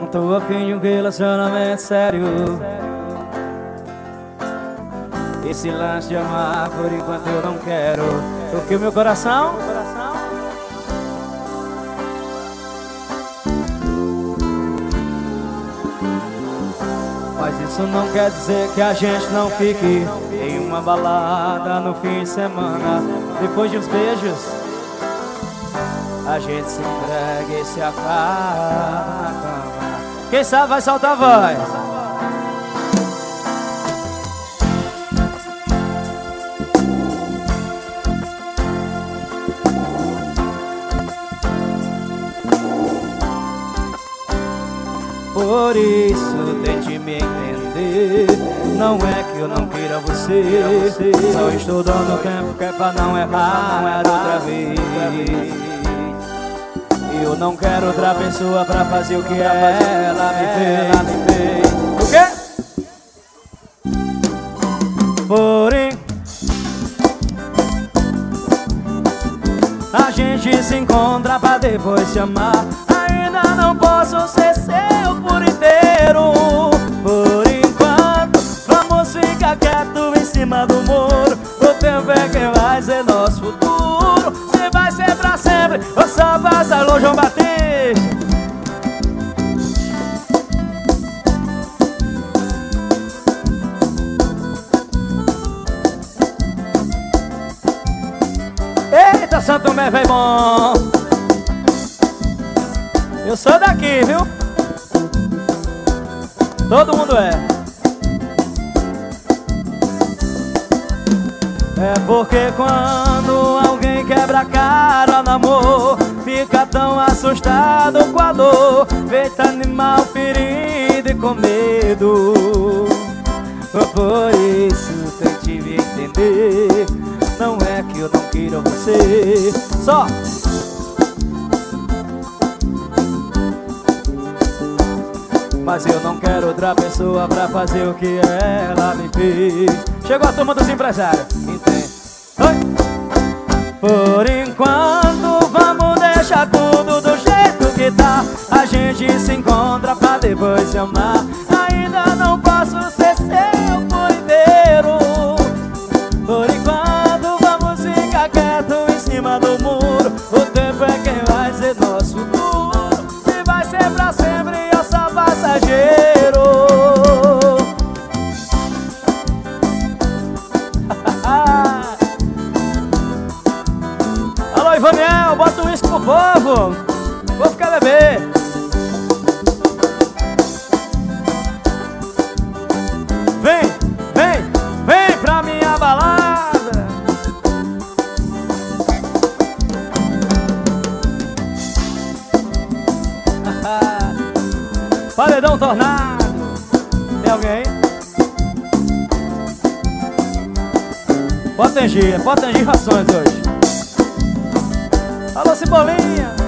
Não tô afim de um relacionamento sério. Esse lance de amar por enquanto eu não quero. Porque o meu coração mas isso não quer dizer que a gente não fique em uma balada no fim de semana. Depois de uns beijos a gente se entrega e se acaba na cama. Quem sabe vai soltar a voz. Por isso tente me entender. Não é que eu não queira você, só estou dando tempo que é pra não errar outra vez. Eu não quero outra pessoa pra fazer o que ela me fez. O quê? Porém a gente se encontra pra depois se amar. Ainda não posso ser seu por inteiro. Por enquanto, vamos ficar quieto em cima do muro. O tempo é quem vai ser nosso futuro. Se vai ser pra sempre ou só passa longe, João Batista. Eita, Santo Tomé, véi bom. Eu sou daqui, viu? Todo mundo é. É porque quando alguém quebra a cara no amor, fica tão assustado com a dor, feito animal ferido e com medo. Por isso tente me entender. Não é que eu não queira você, só mas eu não quero outra pessoa pra fazer o que ela me fez. Chegou a turma dos empresários, entende? Oi. Por enquanto vamos deixar tudo do jeito que tá. A gente se encontra pra depois se amar. Ainda não posso ser seu por inteiro. Por enquanto vamos ficar quieto em cima do muro. O tempo é quem vai ser nosso futuro. Se vai ser pra sempre eu sou passageiro. Alô, Ivaniel, bota um uísque pro povo. O povo quer beber. Vem, vem, vem pra minha balada. Paredão Tornado. Tem alguém aí? Potengi rações hoje. Alô, Cebolinha.